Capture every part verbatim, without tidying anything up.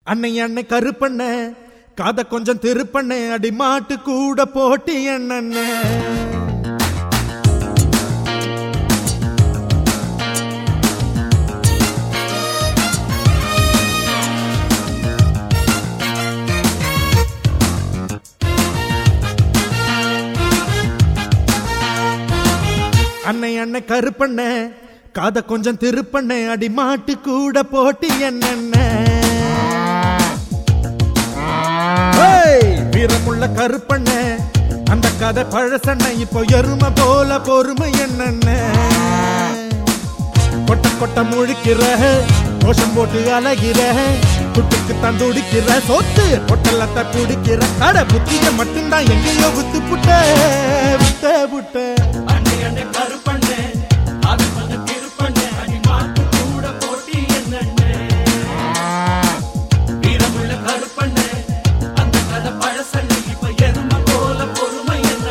அன்னை அன்னை கருப்பண்ண காத கொஞ்சம் திருப்பண்ண அடி மாட்டு கூட போட்டி என்ன அன்னை அன்னை கருப்பண்ண காத கொஞ்சம் திருப்பண்ண அடி மாட்டு கூட போட்டி என்ன வீரமுள்ள கருப்பண்ண அந்த கதை பழசண்ண இப்போ எருமை போல பொறுமை என்ன கொட்ட கொட்ட முழிக்கிற கோஷம் போட்டு அழகிற குட்டுக்கு தந்துடிக்கிற சொத்து பொட்டலத்தை குடிக்கிற அட புத்திய மட்டும்தான் எங்கேயோ வித்து புட்ட வித்த புட்ட அன்னை அன்னை கருப்பண்ண அது வந்து திருப்பண்ண அடி மாட்டு கூட போட்டி என்ன வீரமுள்ள கருப்பண்ண அந்த கதை பழசண்ண இப்ப எருமை போல பொறுமை என்ன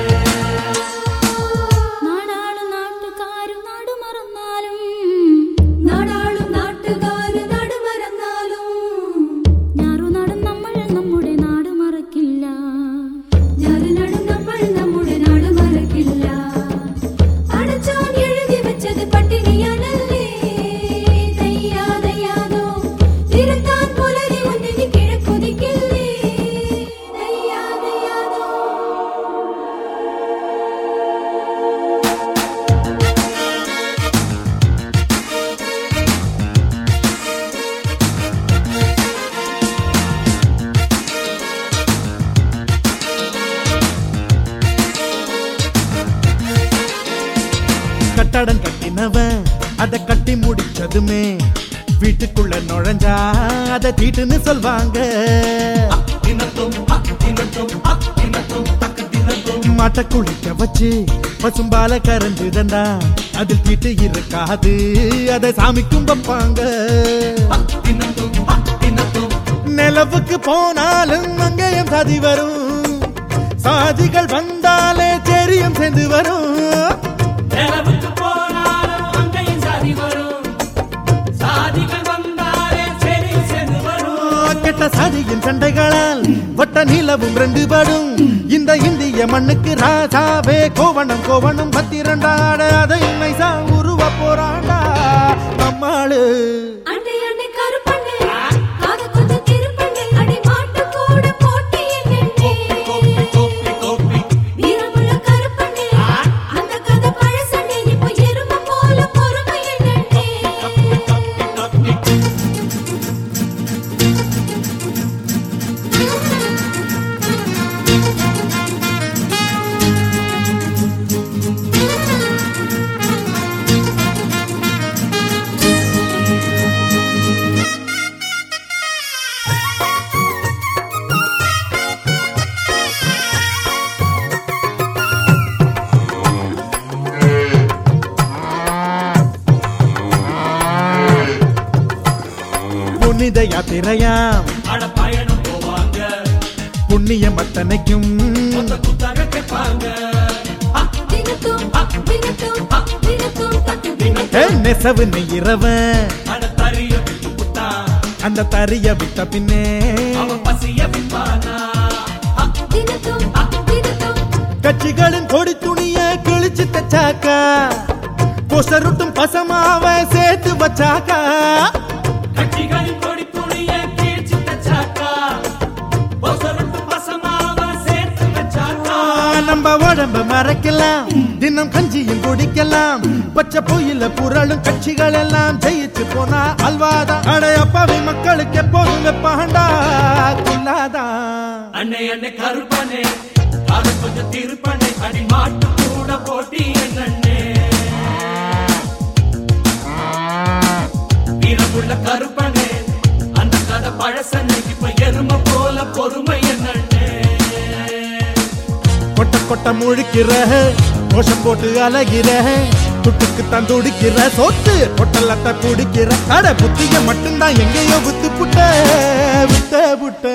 நாடாளும் நாட்டுக்காரும் நாடு மறந்தாலும் நாடாளும் நாட்டுக்காரு நாடு மறந்தாலும் யாரு நடும் നമ്മൾ നമ്മുടെ നാട് മറക്കില്ല யாரு நடும் നമ്മൾ നമ്മുടെ നാട് മറക്കില്ല അടച്ചാൻ എഴുതി വെച്ചത് പട്ടിണിയാണല്ലേ ദയ്യാദയ്യാദോ തിരുത്താൻ പുലരി ഒന്നിന് കിഴക്കുതിക്കില്ലേ ദയ്യാദയ്യാദോ கட்டடம் கட்டினவன் அதை கட்டி முடிச்சதுமே வீட்டுக்குள்ள நுழைஞ்சா அதை தீட்டுன்னு சொல்வாங்க தினத்தும் தினத்தும் தினத்தும் தக்கு தினத்தும் மாட்டை குளிக்க வச்சு பசும்பால கரைஞ்சுதண்டா அதில் தீட்டு இருக்காது அதை சாமிக்கும் வைப்பாங்க தினத்தும் தினத்தும் நிலவுக்கு போனாலும் அங்கேயும் சாதி வரும் சாதிகள் வந்தாலே தெரியும் சேர்ந்து வரும் நிலவுக்கு போனாலும் அங்கேயும் சாதி வரும் சாதிகள் வந்தாலே சரி சேர்ந்து வரும் கெட்ட சாதியின் சண்டைகளால் வட்ட நிலவும் ரெண்டு படும் இந்த இந்திய மண்ணுக்கு ராஜாவே கோவணம் கோவணம் பத்திரண்டாட அதை நைசா உருவ போறாண்டா நம்மாளு அன்னை அன்னை கருப்பண்ணே காத கொஞ்சம் திருப்பண்ணே அடி மாட்டு கூட போட்டி என்னே கோப்பி கோப்பி வீரமுள்ள கருப்பண்ணே அந்த கதை பழசண்ணே இப்போ எருமை போல பொறுமை என்னே கோப்பி புனித யாத்திரையாம் அட பயணம் போவாங்க புண்ணியம் அத்தனைக்கும் மொத்த குத்தக கேட்பாங்க தினத்தும் தினத்தும் தினத்தும் தக்கு தினத்தும் ஏ, நெசவு நெய்கிறவன் அட தறிய விட்டு புட்டா அந்த தறிய விட்ட பின்னே அவன் பசிய விப்பானா தினத்தும் தினத்தும் கட்சிகளின் கொடி துணிய கிழிச்சு தச்சாக்கா பொசருட்டும் பசமாவ சேர்த்து வச்சாக்கா கட்சிகளின் கொடி துணிய கீழ்ச்சி தச்சாக்கா பொசருட்டு பசமாவ சேர்த்து வச்சாக்கா நம்ம உடம்ப மறைக்கலாம் தினம் கஞ்சியும் குடிக்கலாம் பச்சை பொயில புரளும் கட்சிகள் எல்லாம் ஜெயிச்சு போனா அல்வாதான் அடையப்பாவை மக்களுக்கு எப்போதும் வெப்பாண்டா குல்லாதான் அன்னை அன்னை கருப்பனே அது கொஞ்சம் திருப்பனே அடி மாட்டு கூட போட்டி என்னே வீரமுள்ள கருப்பனே அந்த கதை பழசனை இப்ப எருமை போல பொறுமை என்னே கொட்ட கொட்ட முழிக்கிற கோஷம் போட்டு அழகிற துட்டுக்கு தந்துடிக்கிற சொத்து பொட்டலத்தை குடிக்கிற அட புத்திய மட்டும்தான் எங்கேயோ வித்து புட்ட வித்த புட்ட